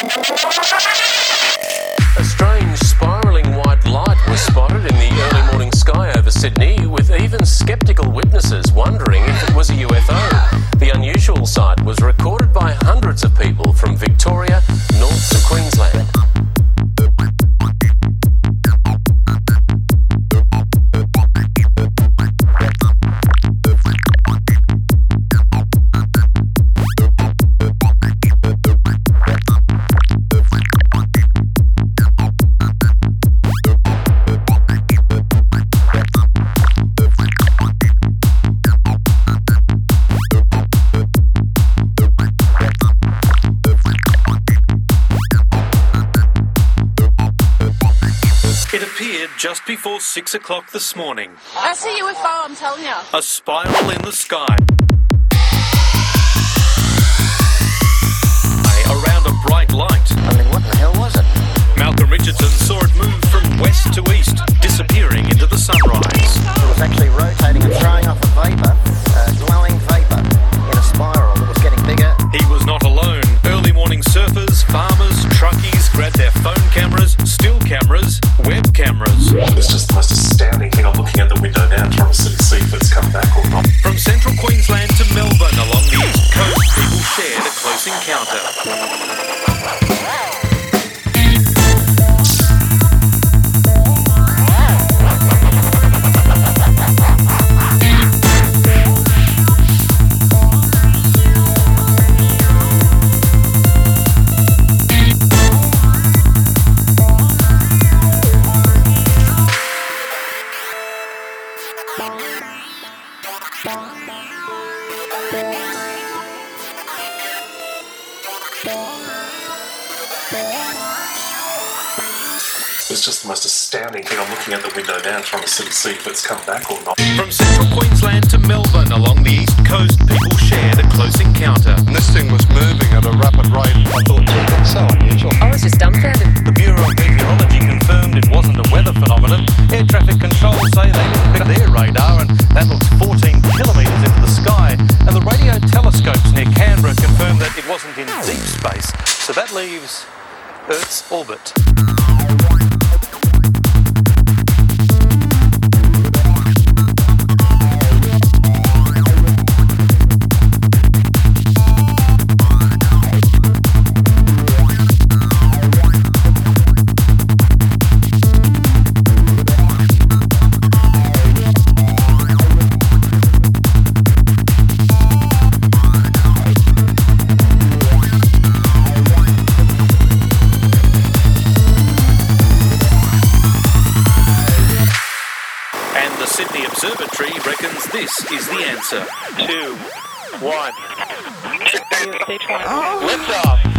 A strange spiralling white light was spotted in the early morning sky over Sydney, with even sceptical witnesses wondering if it was a UFO. The unusual sight was recorded by hundreds of people from Victoria north to Queensland. It appeared just before 6 o'clock this morning. That's a UFO, I'm telling you. A spiral in the sky. Around a bright light. I mean, what the hell was it? Malcolm Richardson saw it move from west to east, disappearing into the sunrise. It was actually rotating and throwing off a vapour, glowing vapour, in a spiral that was getting bigger. He was not alone. Early morning surfers, farmers, truckies grabbed their phone cameras, still cameras, web cameras. It's just the most astounding thing. I'm looking at the window now trying to see if it's come back or not. From central Queensland to Melbourne along the east coast, people shared a close encounter. It's just the most astounding thing. I'm looking at the window now trying to see if it's come back or not. From central Queensland to Melbourne along the east coast, people shared a close encounter. And this thing was moving at a rapid rate. I thought, that's so unusual. I was just dumbfounded. The Bureau of Meteorology confirmed it wasn't a weather phenomenon. Air traffic control say they looked at their radar and that looks 14 kilometres into the sky. And the radio telescopes near Canberra confirmed that it wasn't in deep space. So that leaves Earth's orbit. The Sydney Observatory reckons this is the answer. 2, 1. Lift off.